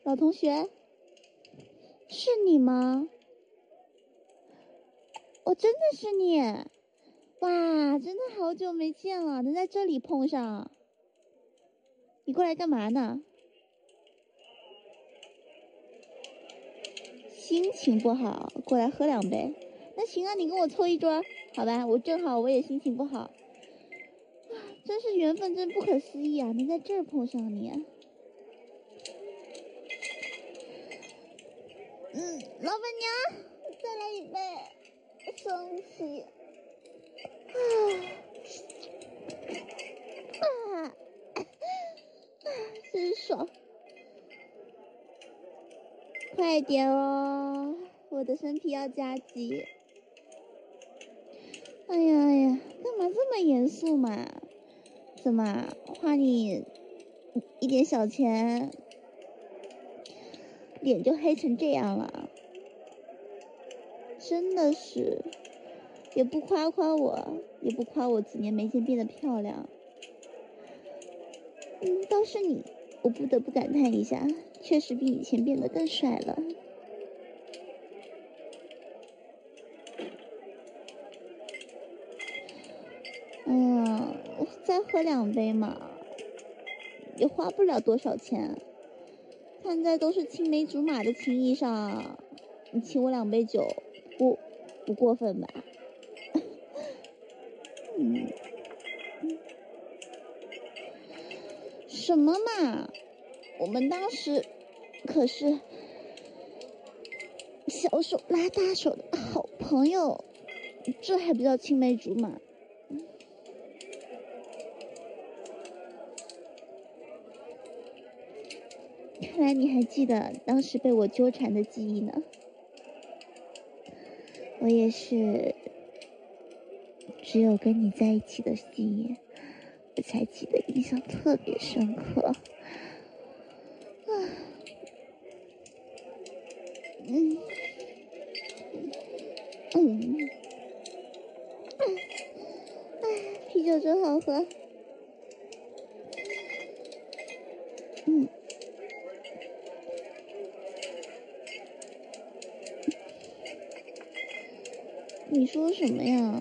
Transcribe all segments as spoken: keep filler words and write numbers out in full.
老同学，是你吗？我、哦、真的是你！哇，真的好久没见了，能在这里碰上。你过来干嘛呢？心情不好，过来喝两杯。那行啊，你跟我凑一桌，好吧？我正好我也心情不好。真是缘分，真不可思议啊！能在这儿碰上你。嗯，老板娘，再来一杯，生气。啊啊！真爽！快点哦，我的身体要加急。哎呀哎呀，干嘛这么严肃嘛？怎么花你一点小钱，脸就黑成这样了？真的是，也不夸夸我，也不夸我几年没见变得漂亮。嗯，倒是你，我不得不感叹一下，确实比以前变得更帅了。嗯，再喝两杯嘛，也花不了多少钱。看在都是青梅竹马的情谊上，你请我两杯酒，不不过分吧？嗯，什么嘛？我们当时可是小手拉大手的好朋友，这还不叫青梅竹马？看来你还记得当时被我纠缠的记忆呢。我也是，只有跟你在一起的记忆，我才记得印象特别深刻。啊，嗯，嗯，哎，啤酒真好喝。嗯。你说什么呀？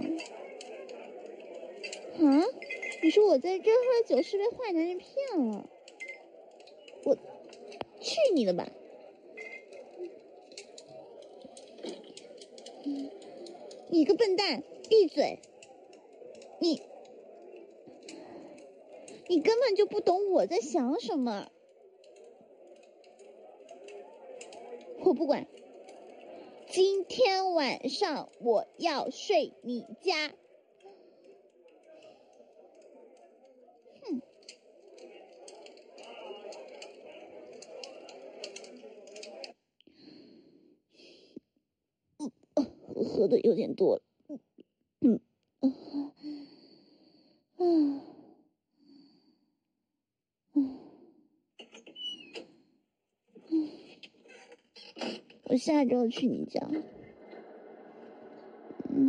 啊？你说我在这喝酒是被坏男人骗了？我去你的吧！你个笨蛋，闭嘴！你你根本就不懂我在想什么。我不管，今天晚上我要睡你家。哼！嗯，我喝的有点多了。嗯嗯嗯嗯嗯，我下周去你家。嗯。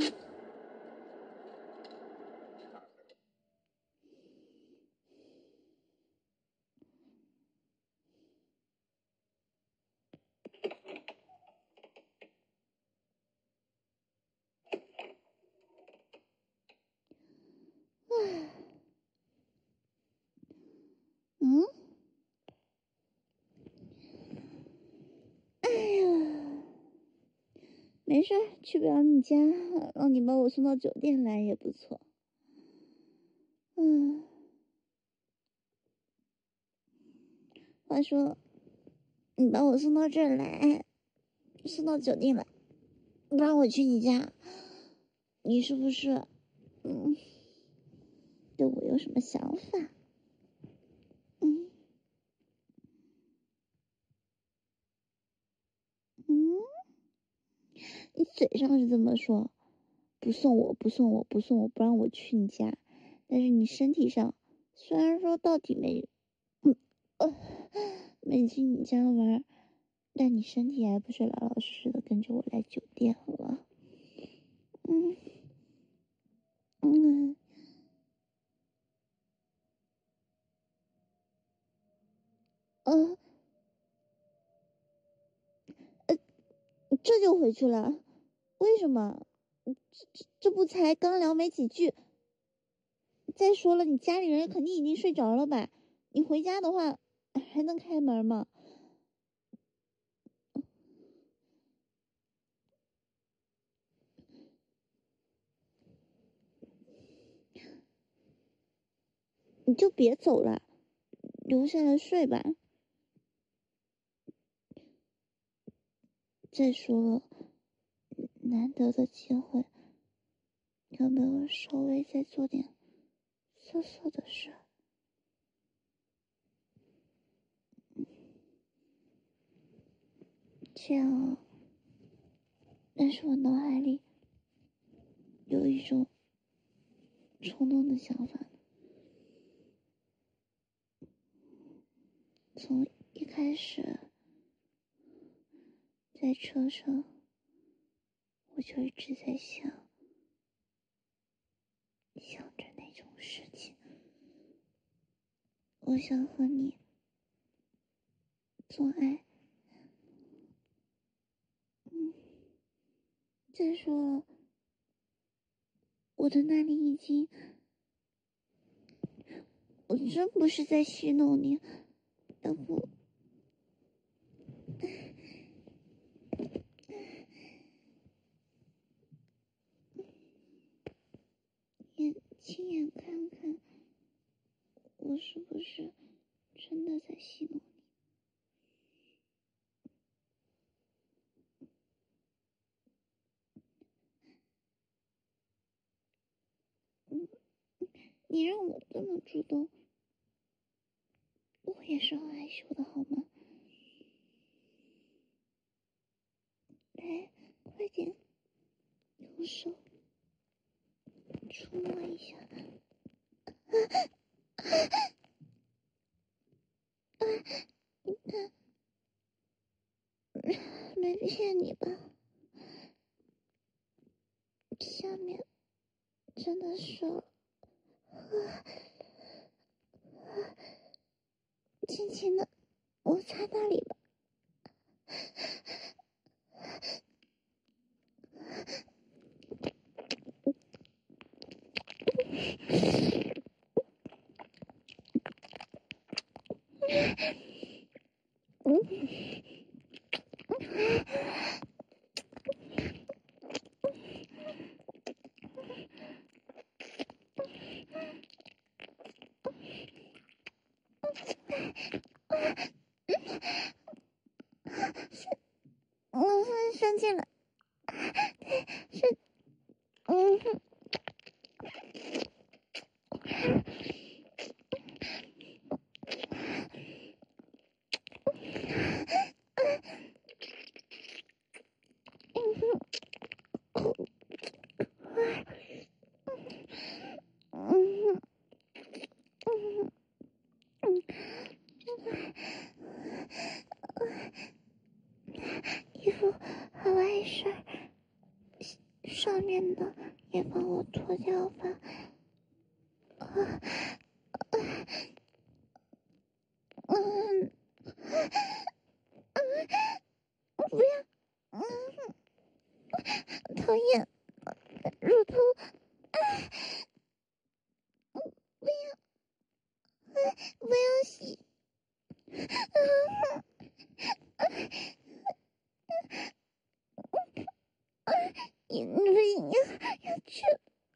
嗯，哎呀，没事，去不了你家，让你把我送到酒店来也不错。嗯，话说，你把我送到这儿来，送到酒店来，不让我去你家，你是不是，嗯，对我有什么想法？嗯嗯，你嘴上是这么说，不送我，不送我，不送我，不让我去你家，但是你身体上虽然说到底没，嗯呃，没去你家玩，但你身体还不是老老实实的跟着我来酒店了。嗯嗯。呃， 这就回去了？为什么？这这不才刚聊没几句。再说了，你家里人肯定已经睡着了吧？你回家的话还能开门吗？你就别走了，留下来睡吧。再说了，难得的机会，要不要稍微再做点色色的事？这样啊。但是我脑海里有一种冲动的想法，从一开始在车上我就一直在想想着那种事情，我想和你做爱。嗯，再说了，我的那里已经，我真不是在戏弄你，要不也亲眼看看我是不是真的在戏弄你。嗯，你让我这么主动，我也是很害羞的好吗？来，快点用手触摸一下。啊，你看，没骗你吧？下面真的是，轻轻的摩擦那里吧。嗯，生气了，是，嗯哼。衣服和外衫上面的也帮我脱掉吧。啊，嗯，嗯，不要，嗯，讨厌，乳头，啊，不要，不要洗，啊，你不行，要要去，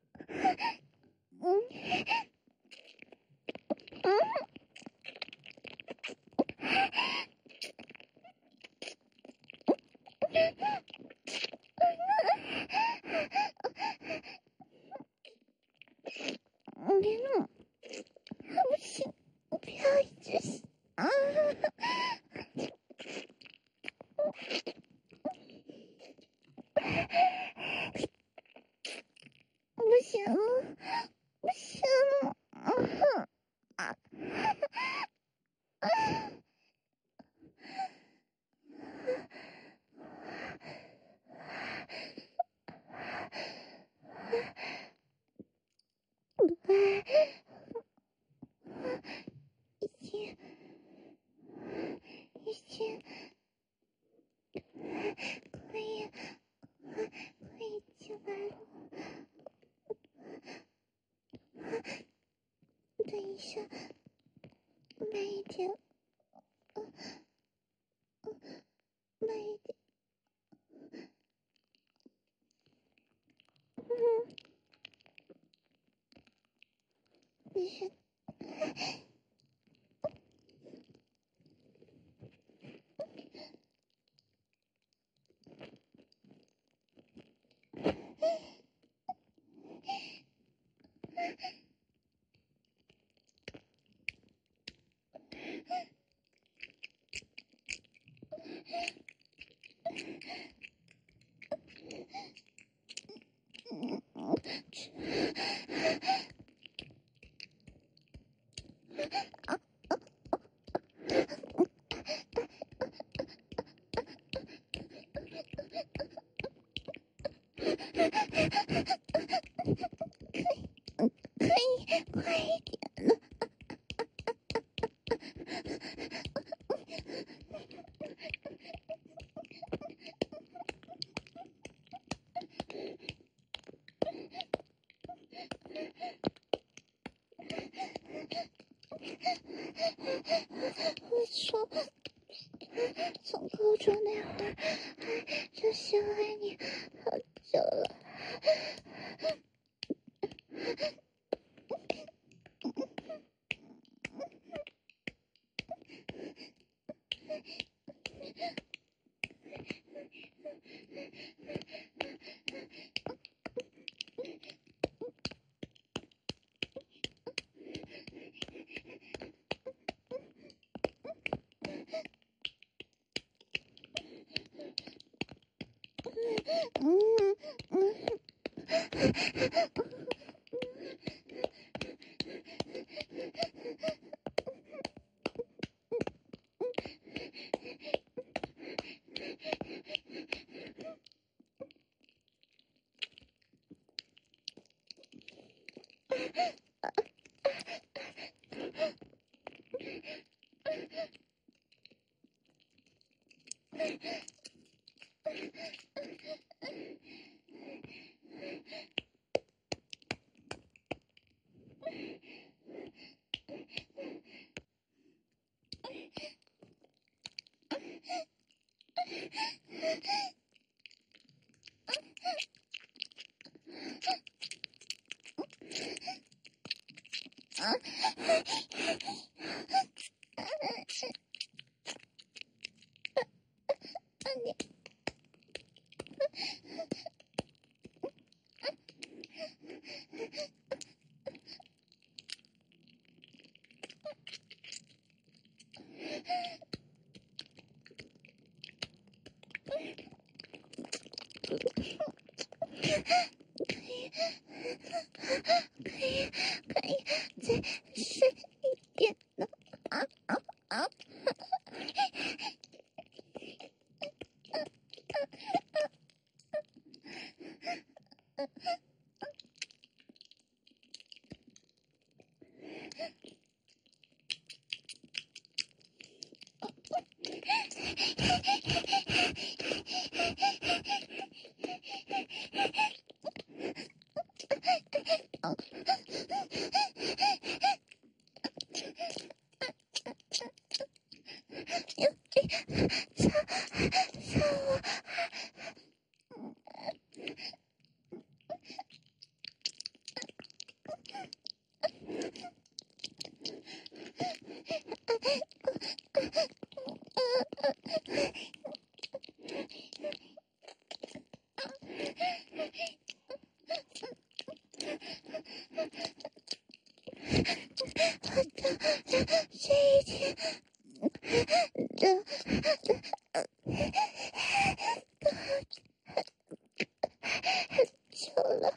嗯，嗯。嗯，别弄，不行，我不要一直洗啊！不行了，不行了，啊啊啊！已经，已经可以一点，嗯嗯，慢一点，嗯，你是。可以快一点了。我从从高中那会儿就喜欢你好久了。嗯嗯。可以，可以，可以再深一点的啊啊啊！这一天，这很久了。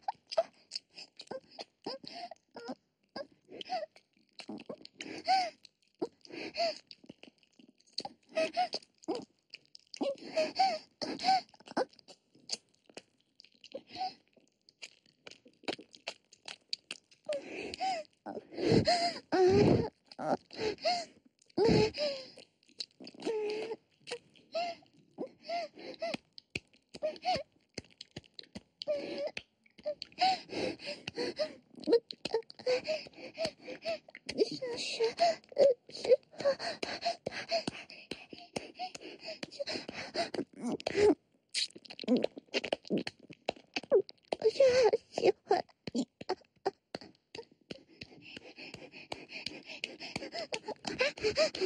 上学的时候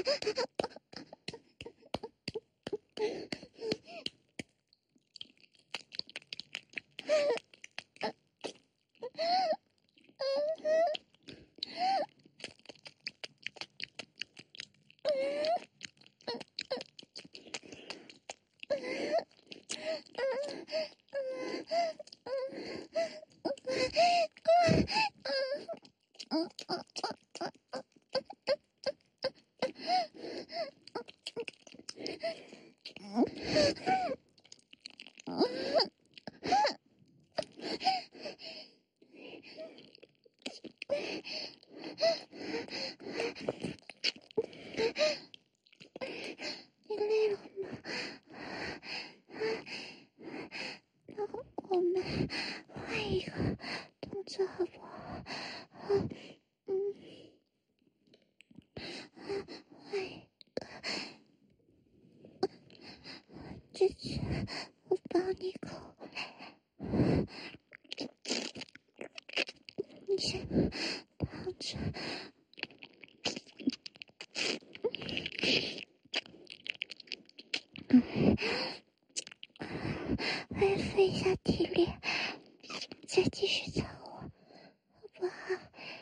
你累了吗？那我们换一个动作好不好？嗯，换一个。这次我帮你口，你先躺着。恢复一下体力，再继续操我，好不好？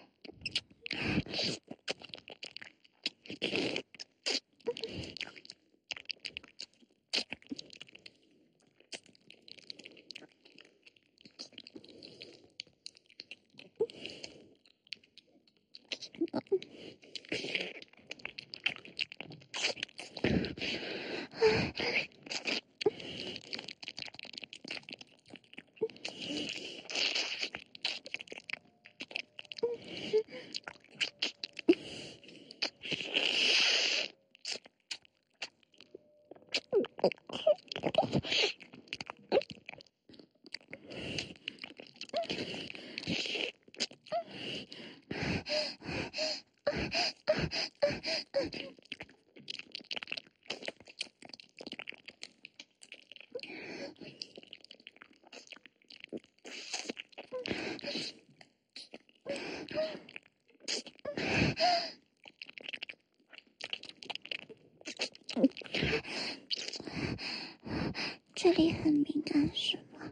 这里很敏感是吗？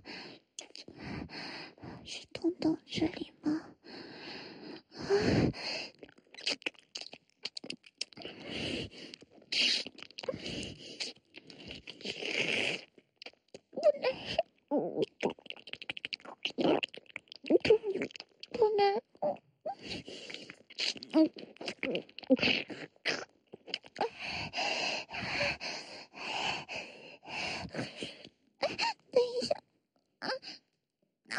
是洞洞这里吗？不能，嗯，等一下，啊啊，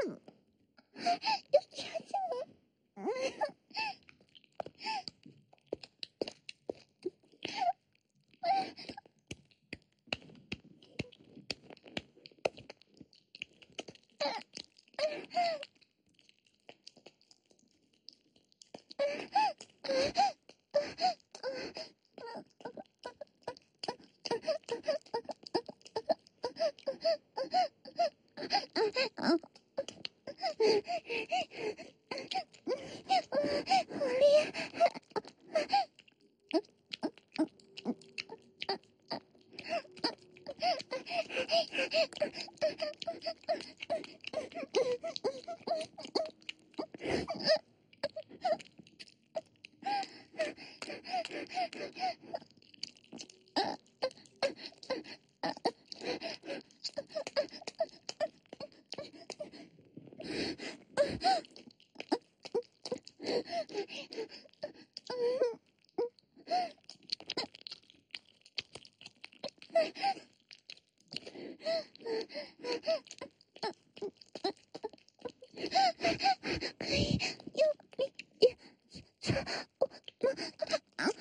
又插进来，嗯。可以用力一操我吗？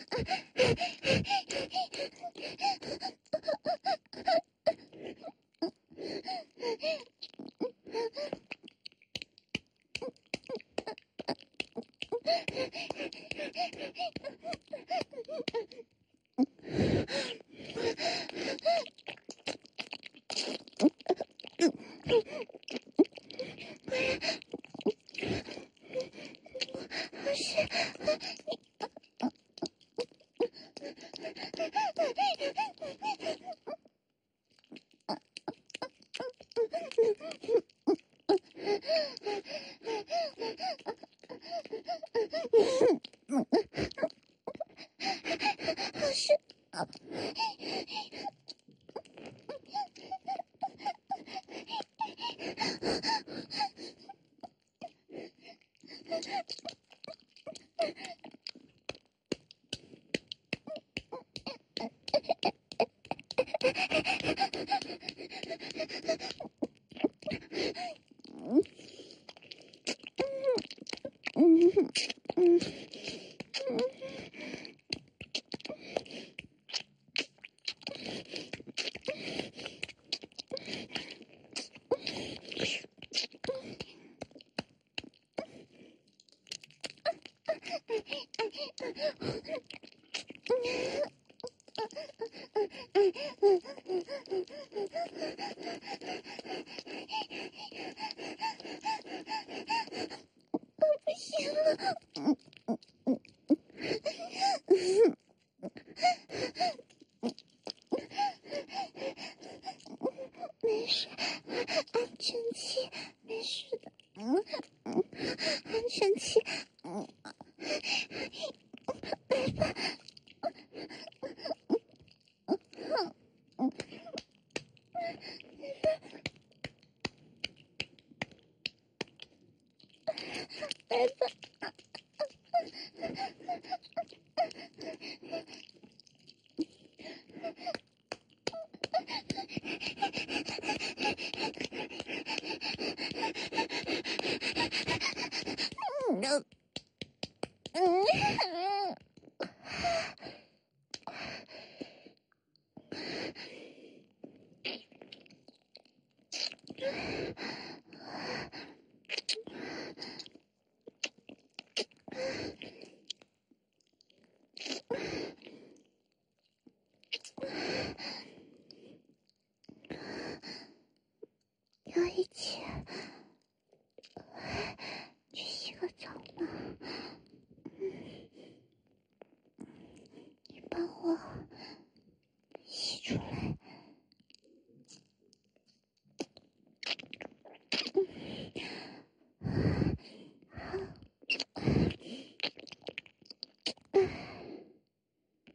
不是， 是啊。嗯嗯不行了。